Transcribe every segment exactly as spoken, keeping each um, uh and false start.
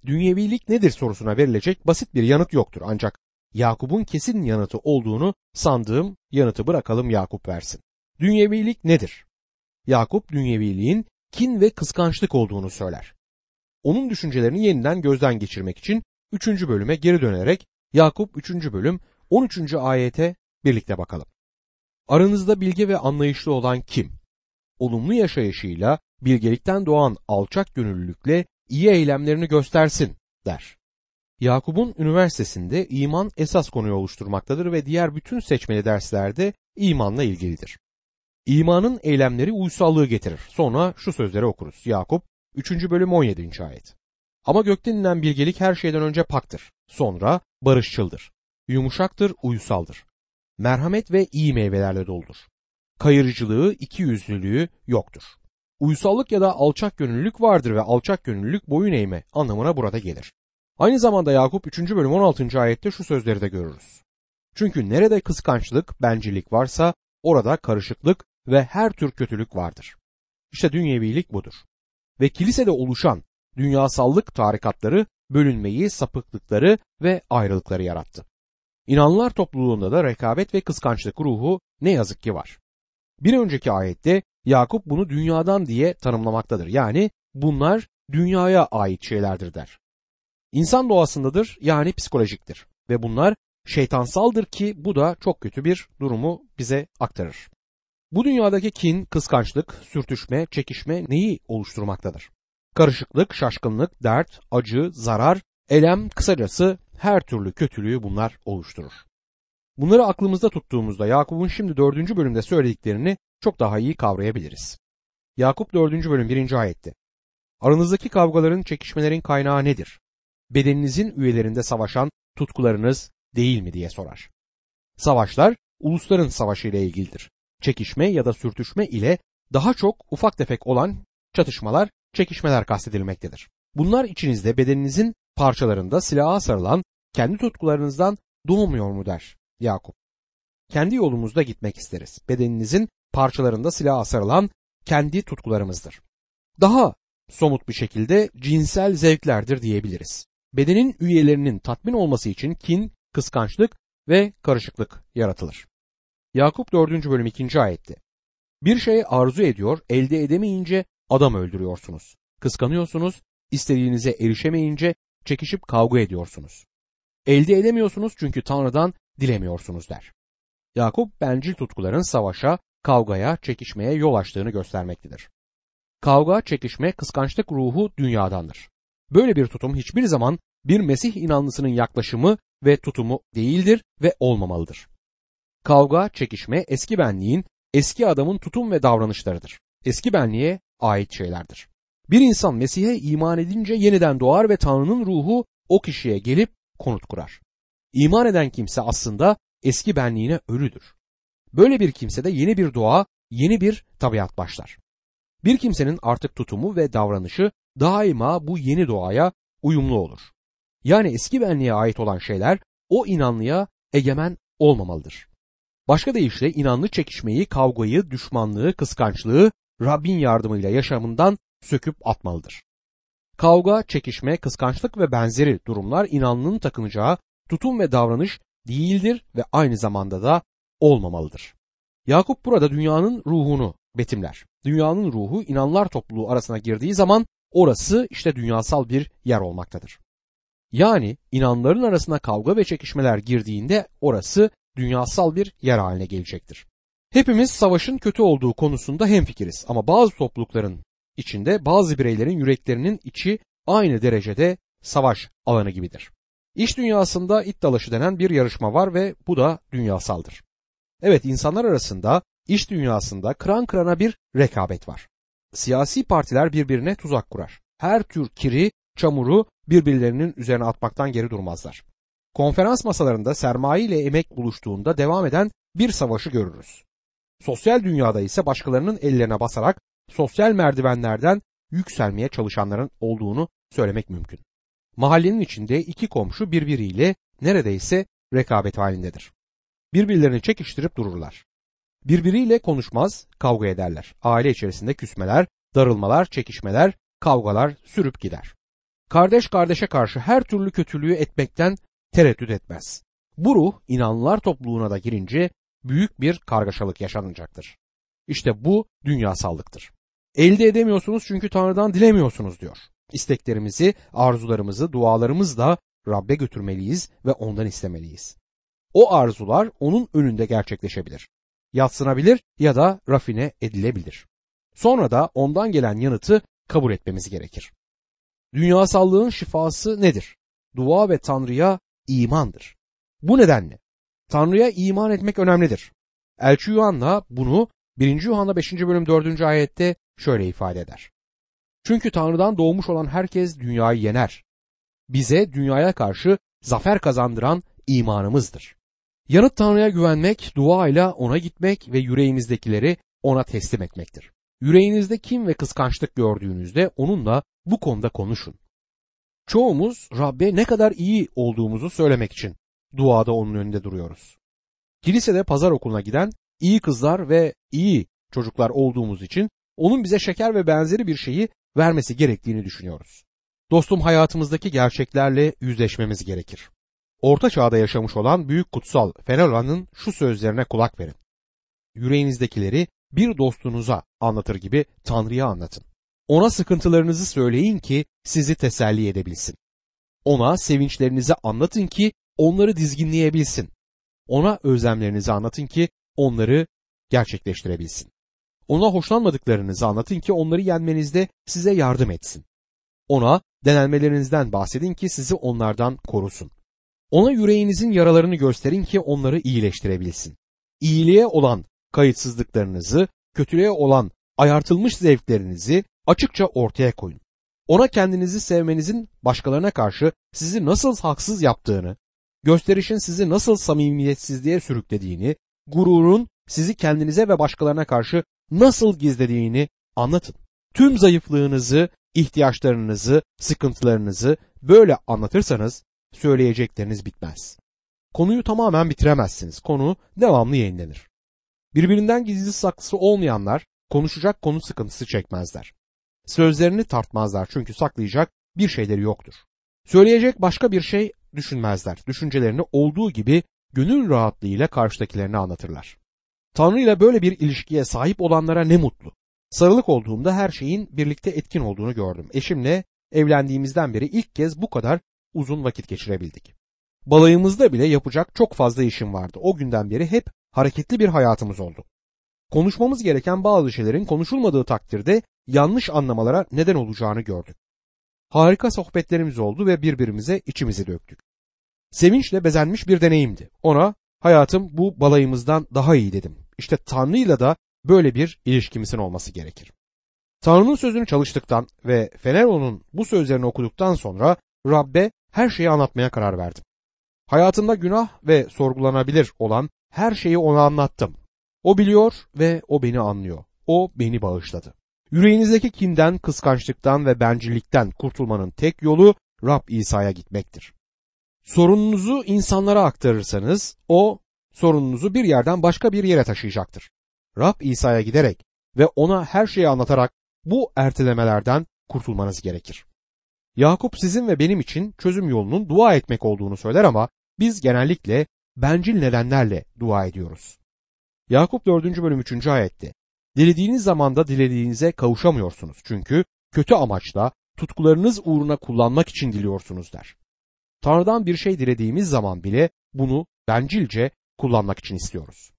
dünyevilik nedir sorusuna verilecek basit bir yanıt yoktur. Ancak Yakup'un kesin yanıtı olduğunu sandığım yanıtı bırakalım Yakup versin. Dünyevilik nedir? Yakup dünyeviliğin kin ve kıskançlık olduğunu söyler. Onun düşüncelerini yeniden gözden geçirmek için üçüncü bölüme geri dönerek Yakup üçüncü bölüm on üçüncü ayete birlikte bakalım. Aranızda bilge ve anlayışlı olan kim? Olumlu yaşayışıyla, bilgelikten doğan alçak gönüllülükle iyi eylemlerini göstersin der. Yakup'un üniversitesinde iman esas konuyu oluşturmaktadır ve diğer bütün seçmeli derslerde imanla ilgilidir. İmanın eylemleri uysallığı getirir. Sonra şu sözleri okuruz. Yakup üçüncü bölüm on yedinci ayet. Ama gökten inen bilgelik her şeyden önce paktır. Sonra barışçıldır. Yumuşaktır, uysaldır. Merhamet ve iyi meyvelerle doludur. Kayırıcılığı, ikiyüzlülüğü yoktur. Uysallık ya da alçak gönüllülük vardır ve alçak gönüllülük boyun eğme anlamına burada gelir. Aynı zamanda Yakup üçüncü bölüm on altıncı ayette şu sözleri de görürüz. Çünkü nerede kıskançlık, bencillik varsa orada karışıklık ve her tür kötülük vardır. İşte dünyevilik budur. Ve kilisede oluşan dünyasallık tarikatları bölünmeyi, sapıklıkları ve ayrılıkları yarattı. İnanlılar topluluğunda da rekabet ve kıskançlık ruhu ne yazık ki var. Bir önceki ayette Yakup bunu dünyadan diye tanımlamaktadır. Yani bunlar dünyaya ait şeylerdir der. İnsan doğasındadır, yani psikolojiktir ve bunlar şeytansaldır ki bu da çok kötü bir durumu bize aktarır. Bu dünyadaki kin, kıskançlık, sürtüşme, çekişme neyi oluşturmaktadır? Karışıklık, şaşkınlık, dert, acı, zarar, elem, kısacası her türlü kötülüğü bunlar oluşturur. Bunları aklımızda tuttuğumuzda Yakup'un şimdi dördüncü bölümde söylediklerini çok daha iyi kavrayabiliriz. Yakup dördüncü bölüm birinci ayette. Aranızdaki kavgaların, çekişmelerin kaynağı nedir? Bedeninizin üyelerinde savaşan tutkularınız değil mi diye sorar. Savaşlar ulusların savaşı ile ilgilidir. Çekişme ya da sürtüşme ile daha çok ufak tefek olan çatışmalar, çekişmeler kastedilmektedir. Bunlar içinizde bedeninizin parçalarında silaha sarılan kendi tutkularınızdan doğmuyor mu der Yakup. Kendi yolumuzda gitmek isteriz. Bedeninizin parçalarında silaha sarılan kendi tutkularımızdır. Daha somut bir şekilde cinsel zevklerdir diyebiliriz. Bedenin üyelerinin tatmin olması için kin, kıskançlık ve karışıklık yaratılır. Yakup dördüncü bölüm ikinci ayette. Bir şey arzu ediyor, elde edemeyince adam öldürüyorsunuz. Kıskanıyorsunuz, istediğinize erişemeyince çekişip kavga ediyorsunuz. Elde edemiyorsunuz çünkü Tanrı'dan dilemiyorsunuz der. Yakup bencil tutkuların savaşa, kavgaya, çekişmeye yol açtığını göstermektedir. Kavga, çekişme, kıskançlık ruhu dünyadandır. Böyle bir tutum hiçbir zaman bir Mesih inanlısının yaklaşımı ve tutumu değildir ve olmamalıdır. Kavga, çekişme eski benliğin, eski adamın tutum ve davranışlarıdır. Eski benliğe ait şeylerdir. Bir insan Mesih'e iman edince yeniden doğar ve Tanrı'nın ruhu o kişiye gelip konut kurar. İman eden kimse aslında eski benliğine ölüdür. Böyle bir kimsede yeni bir doğa, yeni bir tabiat başlar. Bir kimsenin artık tutumu ve davranışı daima bu yeni doğaya uyumlu olur. Yani eski benliğe ait olan şeyler o inanlıya egemen olmamalıdır. Başka deyişle inanlı çekişmeyi, kavgayı, düşmanlığı, kıskançlığı Rabbin yardımıyla yaşamından söküp atmalıdır. Kavga, çekişme, kıskançlık ve benzeri durumlar inanlının takınacağı tutum ve davranış değildir ve aynı zamanda da olmamalıdır. Yakup burada dünyanın ruhunu betimler. Dünyanın ruhu inanlar topluluğu arasına girdiği zaman orası işte dünyasal bir yer olmaktadır. Yani inanların arasına kavga ve çekişmeler girdiğinde orası dünyasal bir yer haline gelecektir. Hepimiz savaşın kötü olduğu konusunda hemfikiriz ama bazı toplulukların içinde bazı bireylerin yüreklerinin içi aynı derecede savaş alanı gibidir. İş dünyasında it dalaşı denen bir yarışma var ve bu da dünyasaldır. Evet, insanlar arasında, iş dünyasında kıran kırana bir rekabet var. Siyasi partiler birbirine tuzak kurar. Her tür kiri, çamuru birbirlerinin üzerine atmaktan geri durmazlar. Konferans masalarında sermaye ile emek buluştuğunda devam eden bir savaşı görürüz. Sosyal dünyada ise başkalarının ellerine basarak sosyal merdivenlerden yükselmeye çalışanların olduğunu söylemek mümkün. Mahallenin içinde iki komşu birbiriyle neredeyse rekabet halindedir. Birbirlerini çekiştirip dururlar. Birbiriyle konuşmaz, kavga ederler. Aile içerisinde küsmeler, darılmalar, çekişmeler, kavgalar sürüp gider. kardeş kardeşe karşı her türlü kötülüğü etmekten tereddüt etmez. Bu ruh inanlılar topluluğuna da girince büyük bir kargaşalık yaşanacaktır. İşte bu dünyasallıktır. Elde edemiyorsunuz çünkü Tanrı'dan dilemiyorsunuz diyor. İsteklerimizi, arzularımızı, dualarımızla Rab'be götürmeliyiz ve ondan istemeliyiz. O arzular onun önünde gerçekleşebilir. Yadsınabilir ya da rafine edilebilir. Sonra da ondan gelen yanıtı kabul etmemiz gerekir. Dünyasallığın şifası nedir? Dua ve Tanrı'ya imandır. Bu nedenle Tanrı'ya iman etmek önemlidir. Elçi Yuhanna bunu birinci Yuhanna beşinci bölüm dördüncü ayette şöyle ifade eder. Çünkü Tanrı'dan doğmuş olan herkes dünyayı yener. Bize dünyaya karşı zafer kazandıran imanımızdır. Yanıt Tanrı'ya güvenmek, duayla ona gitmek ve yüreğimizdekileri ona teslim etmektir. Yüreğinizde kin ve kıskançlık gördüğünüzde onunla bu konuda konuşun. Çoğumuz Rab'be ne kadar iyi olduğumuzu söylemek için duada onun önünde duruyoruz. Kilisede pazar okuluna giden iyi kızlar ve iyi çocuklar olduğumuz için onun bize şeker ve benzeri bir şeyi vermesi gerektiğini düşünüyoruz. Dostum, hayatımızdaki gerçeklerle yüzleşmemiz gerekir. Orta çağda yaşamış olan büyük kutsal Fenelon'un şu sözlerine kulak verin. Yüreğinizdekileri bir dostunuza anlatır gibi Tanrı'ya anlatın. Ona sıkıntılarınızı söyleyin ki sizi teselli edebilsin. Ona sevinçlerinizi anlatın ki onları dizginleyebilsin. Ona özlemlerinizi anlatın ki onları gerçekleştirebilsin. Ona hoşlanmadıklarınızı anlatın ki onları yenmenizde size yardım etsin. Ona denenmelerinizden bahsedin ki sizi onlardan korusun. Ona yüreğinizin yaralarını gösterin ki onları iyileştirebilsin. İyiliğe olan kayıtsızlıklarınızı, kötülüğe olan ayartılmış zevklerinizi açıkça ortaya koyun. Ona kendinizi sevmenizin başkalarına karşı sizi nasıl haksız yaptığını, gösterişin sizi nasıl samimiyetsizliğe sürüklediğini, gururun sizi kendinize ve başkalarına karşı nasıl gizlediğini anlatın. Tüm zayıflığınızı, ihtiyaçlarınızı, sıkıntılarınızı böyle anlatırsanız söyleyecekleriniz bitmez. Konuyu tamamen bitiremezsiniz. Konu devamlı yenilenir. Birbirinden gizli saklısı olmayanlar konuşacak konu sıkıntısı çekmezler. Sözlerini tartmazlar çünkü saklayacak bir şeyleri yoktur. Söyleyecek başka bir şey düşünmezler. Düşüncelerini olduğu gibi gönül rahatlığıyla karşıdakilerine anlatırlar. Tanrı ile böyle bir ilişkiye sahip olanlara ne mutlu. Sarılık olduğumda her şeyin birlikte etkin olduğunu gördüm. Eşimle evlendiğimizden beri ilk kez bu kadar uzun vakit geçirebildik. Balayımızda bile yapacak çok fazla işim vardı. O günden beri hep hareketli bir hayatımız oldu. Konuşmamız gereken bazı şeylerin konuşulmadığı takdirde yanlış anlamalara neden olacağını gördük. Harika sohbetlerimiz oldu ve birbirimize içimizi döktük. Sevinçle bezenmiş bir deneyimdi. Ona hayatım bu balayımızdan daha iyi dedim. İşte Tanrı'yla da böyle bir ilişkimizin olması gerekir. Tanrı'nın sözünü çalıştıktan ve Fenelon'un bu sözlerini okuduktan sonra Rab'be her şeyi anlatmaya karar verdim. Hayatımda günah ve sorgulanabilir olan her şeyi ona anlattım. O biliyor ve o beni anlıyor. O beni bağışladı. Yüreğinizdeki kinden, kıskançlıktan ve bencillikten kurtulmanın tek yolu Rab İsa'ya gitmektir. Sorununuzu insanlara aktarırsanız o sorununuzu bir yerden başka bir yere taşıyacaktır. Rab İsa'ya giderek ve ona her şeyi anlatarak bu ertelemelerden kurtulmanız gerekir. Yakup sizin ve benim için çözüm yolunun dua etmek olduğunu söyler ama biz genellikle bencil nedenlerle dua ediyoruz. Yakup dördüncü bölüm üçüncü ayette dilediğiniz zamanda dilediğinize kavuşamıyorsunuz çünkü kötü amaçla tutkularınız uğruna kullanmak için diliyorsunuz der. Tanrı'dan bir şey dilediğimiz zaman bile bunu bencilce kullanmak için istiyoruz.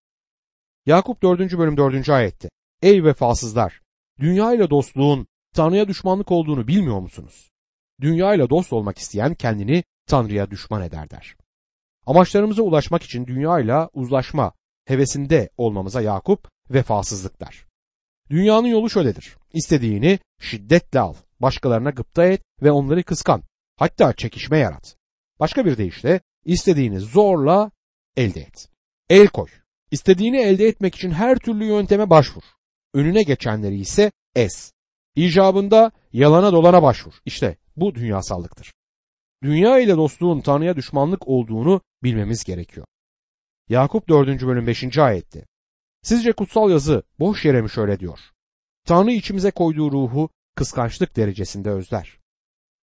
Yakup dördüncü bölüm dördüncü ayette ey vefasızlar, dünya ile dostluğun Tanrı'ya düşmanlık olduğunu bilmiyor musunuz? Dünya ile dost olmak isteyen kendini Tanrı'ya düşman eder der. Amaçlarımıza ulaşmak için dünya ile uzlaşma hevesinde olmamıza Yakup vefasızlık der. Dünyanın yolu şöyledir. İstediğini şiddetle al, başkalarına gıpta et ve onları kıskan, hatta çekişme yarat. Başka bir deyişle istediğini zorla elde et. El koy. İstediğini elde etmek için her türlü yönteme başvur. Önüne geçenleri ise ez. İcabında yalana dolana başvur. İşte bu dünyasallıktır. Dünya ile dostluğun Tanrı'ya düşmanlık olduğunu bilmemiz gerekiyor. Yakup dördüncü bölüm beşinci ayette sizce kutsal yazı boş yere mi şöyle diyor? Tanrı içimize koyduğu ruhu kıskançlık derecesinde özler.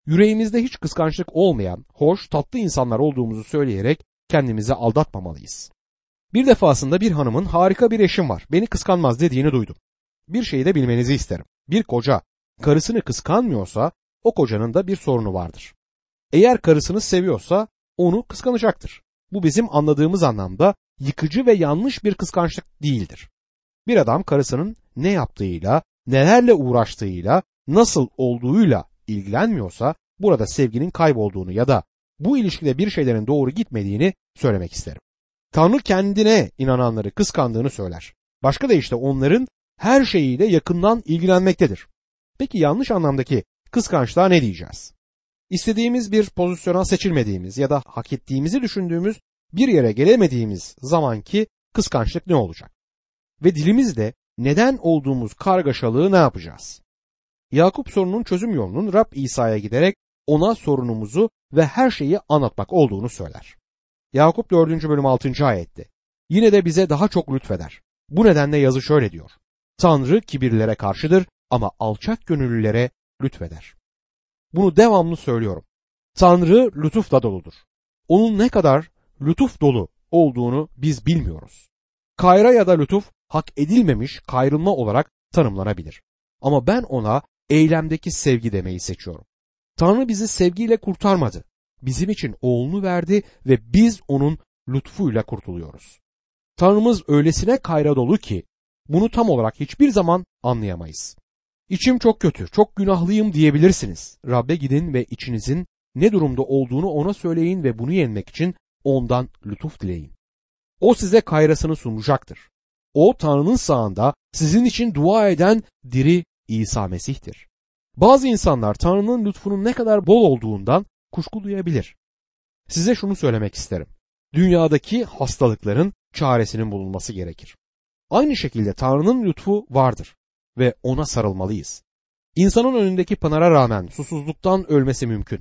yüreğimizde hiç kıskançlık olmayan, hoş, tatlı insanlar olduğumuzu söyleyerek kendimizi aldatmamalıyız. Bir defasında bir hanımın harika bir eşim var, beni kıskanmaz dediğini duydum. Bir şeyi de bilmenizi isterim. Bir koca karısını kıskanmıyorsa o kocanın da bir sorunu vardır. Eğer karısını seviyorsa onu kıskanacaktır. Bu bizim anladığımız anlamda yıkıcı ve yanlış bir kıskançlık değildir. Bir adam karısının ne yaptığıyla, nelerle uğraştığıyla, nasıl olduğuyla ilgilenmiyorsa burada sevginin kaybolduğunu ya da bu ilişkide bir şeylerin doğru gitmediğini söylemek isterim. Tanrı kendine inananları kıskandığını söyler. Başka da işte onların her şeyiyle yakından ilgilenmektedir. Peki yanlış anlamdaki kıskançlığa ne diyeceğiz? İstediğimiz bir pozisyona seçilmediğimiz ya da hak ettiğimizi düşündüğümüz bir yere gelemediğimiz zamanki kıskançlık ne olacak? Ve dilimizde neden olduğumuz kargaşalığı ne yapacağız? Yakup sorunun çözüm yolunun Rab İsa'ya giderek ona sorunumuzu ve her şeyi anlatmak olduğunu söyler. Yakup dördüncü bölüm altıncı ayette. Yine de bize daha çok lütfeder. Bu nedenle yazı şöyle diyor. Tanrı kibirlilere karşıdır ama alçak gönüllülere lütfeder. Bunu devamlı söylüyorum. Tanrı lütufla doludur. Onun ne kadar lütuf dolu olduğunu biz bilmiyoruz. Kayra ya da lütuf hak edilmemiş kayrılma olarak tanımlanabilir. Ama ben ona eylemdeki sevgi demeyi seçiyorum. Tanrı bizi sevgiyle kurtarmadı. Bizim için oğlunu verdi ve biz onun lütfuyla kurtuluyoruz. Tanrımız öylesine kayra dolu ki bunu tam olarak hiçbir zaman anlayamayız. İçim çok kötü, çok günahlıyım diyebilirsiniz. Rabbe gidin ve içinizin ne durumda olduğunu ona söyleyin ve bunu yenmek için ondan lütuf dileyin. O size kayrasını sunacaktır. O Tanrı'nın sağında sizin için dua eden diri İsa Mesih'tir. Bazı insanlar Tanrı'nın lütfunun ne kadar bol olduğundan kuşku duyabilir. Size şunu söylemek isterim. Dünyadaki hastalıkların çaresinin bulunması gerekir. Aynı şekilde Tanrı'nın lütfu vardır ve ona sarılmalıyız. İnsanın önündeki pınara rağmen susuzluktan ölmesi mümkün.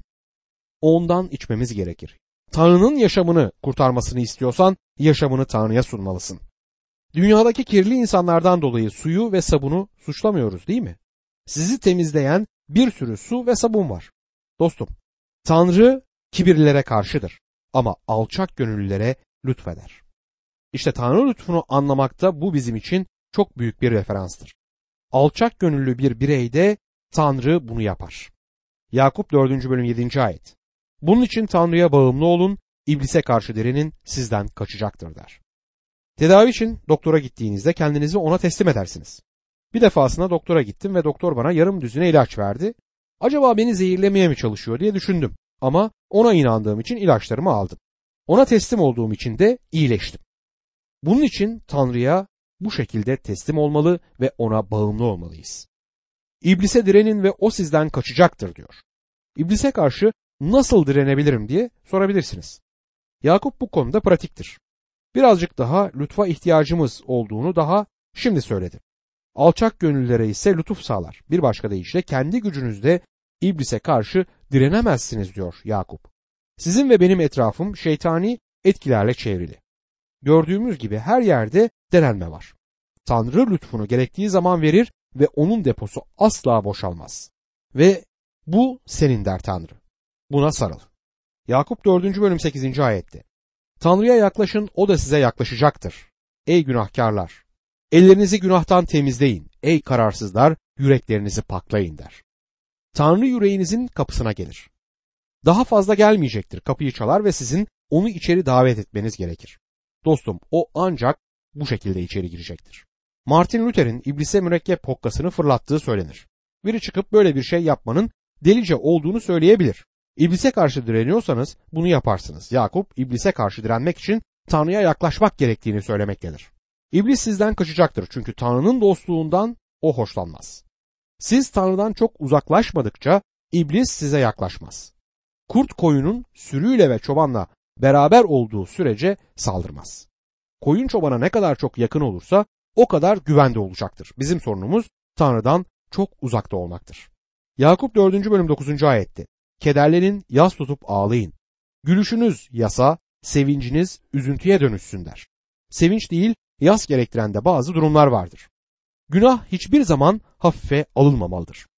Ondan içmemiz gerekir. Tanrı'nın yaşamını kurtarmasını istiyorsan yaşamını Tanrı'ya sunmalısın. Dünyadaki kirli insanlardan dolayı suyu ve sabunu suçlamıyoruz değil mi? Sizi temizleyen bir sürü su ve sabun var. Dostum, Tanrı kibirlilere karşıdır ama alçak gönüllülere lütfeder. İşte Tanrı lütfunu anlamakta bu bizim için çok büyük bir referanstır. Alçak gönüllü bir bireyde Tanrı bunu yapar. Yakup dördüncü bölüm yedinci ayet. Bunun için Tanrı'ya bağımlı olun, iblise karşı direnin, sizden kaçacaktır der. Tedavi için doktora gittiğinizde kendinizi ona teslim edersiniz. Bir defasında doktora gittim ve doktor bana yarım düzine ilaç verdi. Acaba beni zehirlemeye mi çalışıyor diye düşündüm. Ama ona inandığım için ilaçlarımı aldım. Ona teslim olduğum için de iyileştim. Bunun için Tanrı'ya bu şekilde teslim olmalı ve ona bağımlı olmalıyız. İblise direnin ve o sizden kaçacaktır diyor. İblise karşı nasıl direnebilirim diye sorabilirsiniz. Yakup bu konuda pratiktir. Birazcık daha lütfa ihtiyacımız olduğunu daha şimdi söyledi. Alçak gönüllere ise lütuf sağlar. Bir başka deyişle kendi gücünüzle iblise karşı direnemezsiniz diyor Yakup. Sizin ve benim etrafım şeytani etkilerle çevrili. Gördüğümüz gibi her yerde denenme var. Tanrı lütfunu gerektiği zaman verir ve onun deposu asla boşalmaz. Ve bu senin der Tanrı. Buna sarıl. Yakup dördüncü bölüm sekizinci ayette. Tanrı'ya yaklaşın, o da size yaklaşacaktır. Ey günahkarlar! Ellerinizi günahtan temizleyin. Ey kararsızlar, yüreklerinizi paklayın der. Tanrı yüreğinizin kapısına gelir. Daha fazla gelmeyecektir. Kapıyı çalar ve sizin onu içeri davet etmeniz gerekir. Dostum, o ancak bu şekilde içeri girecektir. Martin Luther'in iblise mürekkep hokkasını fırlattığı söylenir. Biri çıkıp böyle bir şey yapmanın delice olduğunu söyleyebilir. İblise karşı direniyorsanız bunu yaparsınız. Yakup, iblise karşı direnmek için Tanrı'ya yaklaşmak gerektiğini söylemektedir. İblis sizden kaçacaktır çünkü Tanrı'nın dostluğundan o hoşlanmaz. Siz Tanrı'dan çok uzaklaşmadıkça iblis size yaklaşmaz. Kurt koyunun sürüyle ve çobanla beraber olduğu sürece saldırmaz. Koyun çobana ne kadar çok yakın olursa o kadar güvende olacaktır. Bizim sorunumuz Tanrı'dan çok uzakta olmaktır. Yakup dördüncü bölüm dokuzuncu ayette. Kederlenin, yas tutup ağlayın. Gülüşünüz yasa, sevinciniz üzüntüye dönüşsün der. Sevinç değil, yas gerektiren de bazı durumlar vardır. Günah hiçbir zaman hafife alınmamalıdır.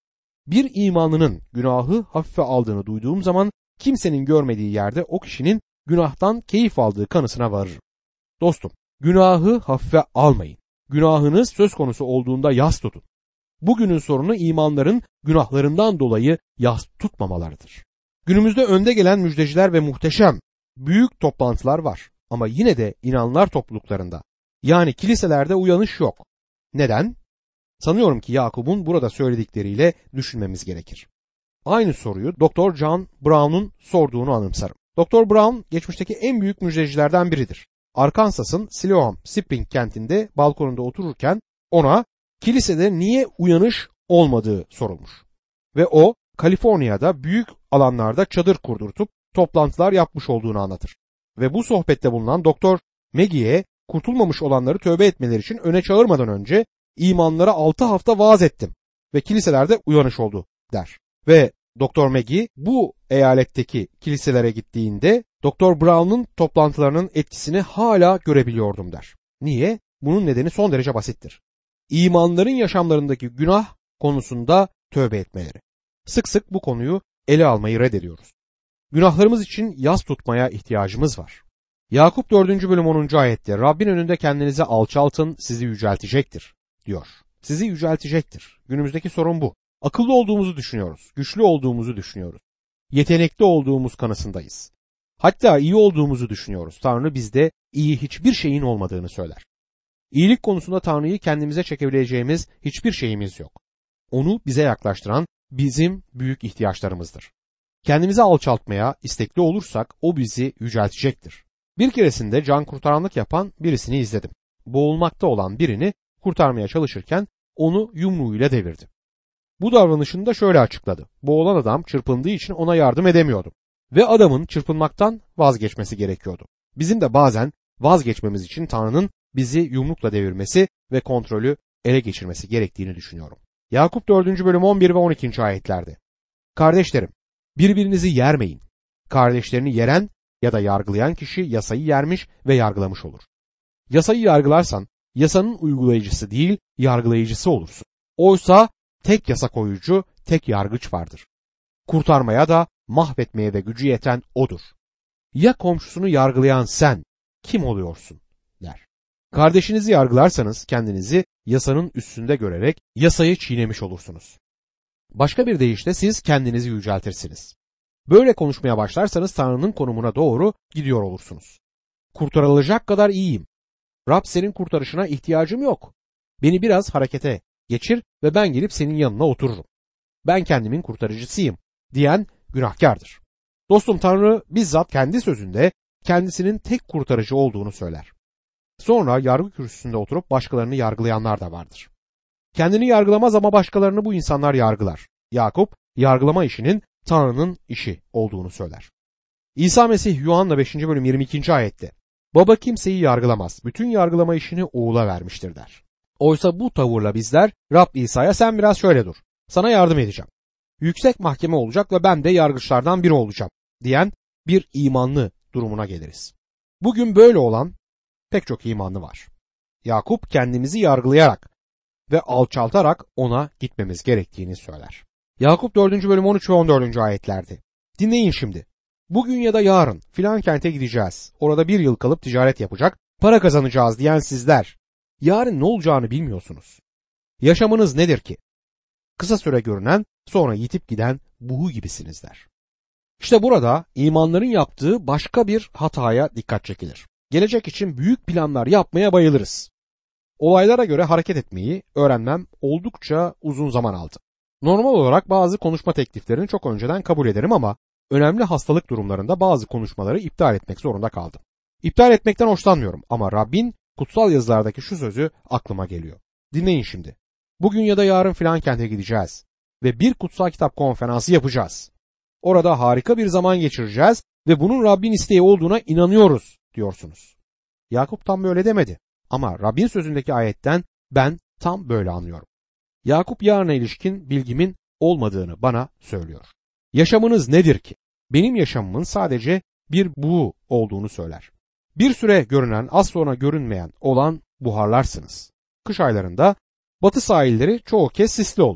Bir imanlının günahı hafife aldığını duyduğum zaman kimsenin görmediği yerde o kişinin günahtan keyif aldığı kanısına varırım. Dostum, günahı hafife almayın. Günahınız söz konusu olduğunda yas tutun. Bugünün sorunu imanların günahlarından dolayı yas tutmamalarıdır. Günümüzde önde gelen müjdeciler ve muhteşem, büyük toplantılar var. Ama yine de inanlar topluluklarında, yani kiliselerde uyanış yok. Neden? Sanıyorum ki Yakup'un burada söyledikleriyle düşünmemiz gerekir. Aynı soruyu doktor John Brown'un sorduğunu anımsarım. doktor Brown geçmişteki en büyük müjdecilerden biridir. Arkansas'ın Siloam Spring kentinde balkonunda otururken ona kilisede niye uyanış olmadığı sorulmuş. Ve o Kaliforniya'da büyük alanlarda çadır kurdurtup toplantılar yapmış olduğunu anlatır. Ve bu sohbette bulunan doktor Maggie'ye kurtulmamış olanları tövbe etmeleri için öne çağırmadan önce imanlara altı hafta vaaz ettim ve kiliselerde uyanış oldu der. Ve doktor Maggie bu eyaletteki kiliselere gittiğinde doktor Brown'un toplantılarının etkisini hala görebiliyordum der. Niye? Bunun nedeni son derece basittir. İmanların yaşamlarındaki günah konusunda tövbe etmeleri. Sık sık bu konuyu ele almayı reddediyoruz. Günahlarımız için yas tutmaya ihtiyacımız var. Yakup dördüncü bölüm onuncu ayette Rabbin önünde kendinizi alçaltın, sizi yüceltecektir diyor. Sizi yüceltecektir. Günümüzdeki sorun bu. Akıllı olduğumuzu düşünüyoruz, güçlü olduğumuzu düşünüyoruz. Yetenekli olduğumuz kanısındayız. Hatta iyi olduğumuzu düşünüyoruz. Tanrı bizde iyi hiçbir şeyin olmadığını söyler. İyilik konusunda Tanrı'yı kendimize çekebileceğimiz hiçbir şeyimiz yok. Onu bize yaklaştıran bizim büyük ihtiyaçlarımızdır. Kendimizi alçaltmaya istekli olursak o bizi yüceltecektir. Bir keresinde can kurtaranlık yapan birisini izledim. Boğulmakta olan birini kurtarmaya çalışırken onu yumruğuyla devirdi. Bu davranışını da şöyle açıkladı. Boğulan adam çırpındığı için ona yardım edemiyordum. Ve adamın çırpınmaktan vazgeçmesi gerekiyordu. Bizim de bazen vazgeçmemiz için Tanrı'nın bizi yumrukla devirmesi ve kontrolü ele geçirmesi gerektiğini düşünüyorum. Yakup dördüncü bölüm on bir ve on ikinci ayetlerde. Kardeşlerim, birbirinizi yermeyin. Kardeşlerini yeren ya da yargılayan kişi yasayı yermiş ve yargılamış olur. Yasayı yargılarsan yasanın uygulayıcısı değil, yargılayıcısı olursun. Oysa tek yasa koyucu, tek yargıç vardır. Kurtarmaya da mahvetmeye de gücü yeten odur. Ya komşusunu yargılayan sen kim oluyorsun der. Kardeşinizi yargılarsanız kendinizi yasanın üstünde görerek yasayı çiğnemiş olursunuz. Başka bir deyişle siz kendinizi yüceltirsiniz. Böyle konuşmaya başlarsanız Tanrı'nın konumuna doğru gidiyor olursunuz. Kurtarılacak kadar iyiyim. Rab senin kurtarışına ihtiyacım yok. Beni biraz harekete geçir ve ben gelip senin yanına otururum. Ben kendimin kurtarıcısıyım diyen günahkardır. Dostum, Tanrı bizzat kendi sözünde kendisinin tek kurtarıcı olduğunu söyler. Sonra yargı kürsüsünde oturup başkalarını yargılayanlar da vardır. Kendini yargılamaz ama başkalarını bu insanlar yargılar. Yakup yargılama işinin Tanrı'nın işi olduğunu söyler. İsa Mesih Yuhanna beşinci bölüm yirmi ikinci ayette Baba kimseyi yargılamaz, bütün yargılama işini oğula vermiştir der. Oysa bu tavırla bizler Rab İsa'ya sen biraz şöyle dur, sana yardım edeceğim. Yüksek mahkeme olacak ve ben de yargıçlardan biri olacağım diyen bir imanlı durumuna geliriz. Bugün böyle olan pek çok imanlı var. Yakup kendimizi yargılayarak ve alçaltarak ona gitmemiz gerektiğini söyler. Yakup dördüncü bölüm on üç ve on dördüncü ayetlerde. Dinleyin şimdi. Bugün ya da yarın filan kente gideceğiz. Orada bir yıl kalıp ticaret yapacak, para kazanacağız diyen sizler. Yarın ne olacağını bilmiyorsunuz. Yaşamınız nedir ki? Kısa süre görünen, sonra yitip giden buğu gibisiniz der. İşte burada imanların yaptığı başka bir hataya dikkat çekilir. Gelecek için büyük planlar yapmaya bayılırız. Olaylara göre hareket etmeyi öğrenmem oldukça uzun zaman aldı. Normal olarak bazı konuşma tekliflerini çok önceden kabul ederim ama önemli hastalık durumlarında bazı konuşmaları iptal etmek zorunda kaldım. İptal etmekten hoşlanmıyorum ama Rabbin kutsal yazılardaki şu sözü aklıma geliyor. Dinleyin şimdi. Bugün ya da yarın filan kente gideceğiz ve bir kutsal kitap konferansı yapacağız. Orada harika bir zaman geçireceğiz ve bunun Rabbin isteği olduğuna inanıyoruz diyorsunuz. Yakup tam böyle demedi ama Rabbin sözündeki ayetten ben tam böyle anlıyorum. Yakup yarına ilişkin bilgimin olmadığını bana söylüyor. Yaşamınız nedir ki? Benim yaşamımın sadece bir buğu olduğunu söyler. Bir süre görünen, az sonra görünmeyen olan buharlarsınız. Kış aylarında batı sahilleri çoğu kez sisli olur.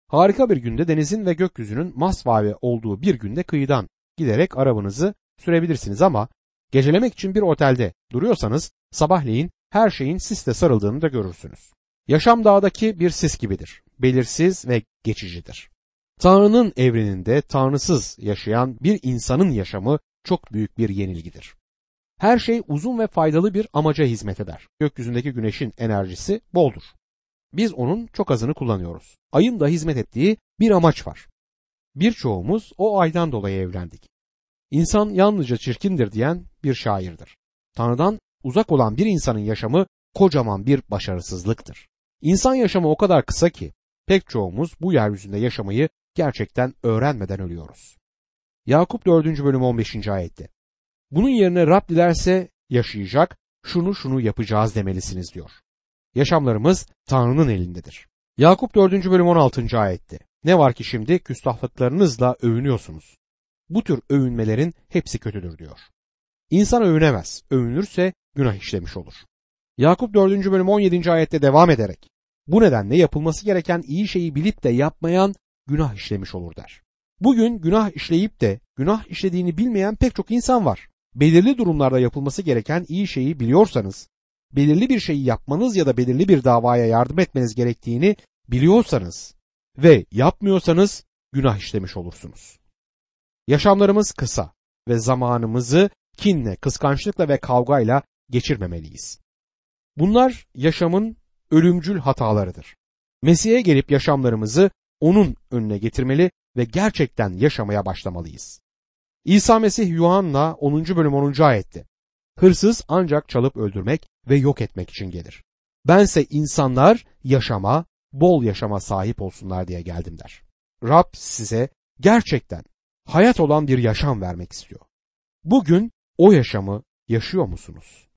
Harika bir günde denizin ve gökyüzünün masmavi olduğu bir günde kıyıdan giderek arabanızı sürebilirsiniz ama gecelemek için bir otelde duruyorsanız sabahleyin her şeyin sisle sarıldığını da görürsünüz. Yaşam dağdaki bir sis gibidir. Belirsiz ve geçicidir. Tanrı'nın evreninde tanrısız yaşayan bir insanın yaşamı çok büyük bir yenilgidir. Her şey uzun ve faydalı bir amaca hizmet eder. Gökyüzündeki güneşin enerjisi boldur. Biz onun çok azını kullanıyoruz. Ayın da hizmet ettiği bir amaç var. Birçoğumuz o aydan dolayı evlendik. İnsan yalnızca çirkindir diyen bir şairdir. Tanrı'dan uzak olan bir insanın yaşamı kocaman bir başarısızlıktır. İnsan yaşamı o kadar kısa ki pek çoğumuz bu yeryüzünde yaşamayı gerçekten öğrenmeden ölüyoruz. Yakup dördüncü bölüm on beşinci ayette. Bunun yerine Rab dilerse yaşayacak, şunu şunu yapacağız demelisiniz diyor. Yaşamlarımız Tanrı'nın elindedir. Yakup dördüncü bölüm on altıncı ayette. Ne var ki şimdi küstahlıklarınızla övünüyorsunuz. Bu tür övünmelerin hepsi kötüdür diyor. İnsan övünemez. Övünürse günah işlemiş olur. Yakup dördüncü bölüm on yedinci ayette devam ederek bu nedenle yapılması gereken iyi şeyi bilip de yapmayan günah işlemiş olur der. Bugün günah işleyip de günah işlediğini bilmeyen pek çok insan var. Belirli durumlarda yapılması gereken iyi şeyi biliyorsanız, belirli bir şeyi yapmanız ya da belirli bir davaya yardım etmeniz gerektiğini biliyorsanız ve yapmıyorsanız günah işlemiş olursunuz. Yaşamlarımız kısa ve zamanımızı kinle, kıskançlıkla ve kavgayla geçirmemeliyiz. Bunlar yaşamın ölümcül hatalarıdır. Mesih'e gelip yaşamlarımızı onun önüne getirmeli ve gerçekten yaşamaya başlamalıyız. İsa Mesih Yuhanna onuncu bölüm onuncu ayette. Hırsız ancak çalıp öldürmek ve yok etmek için gelir. Bense insanlar yaşama, bol yaşama sahip olsunlar diye geldim der. Rab size gerçekten hayat olan bir yaşam vermek istiyor. Bugün o yaşamı yaşıyor musunuz?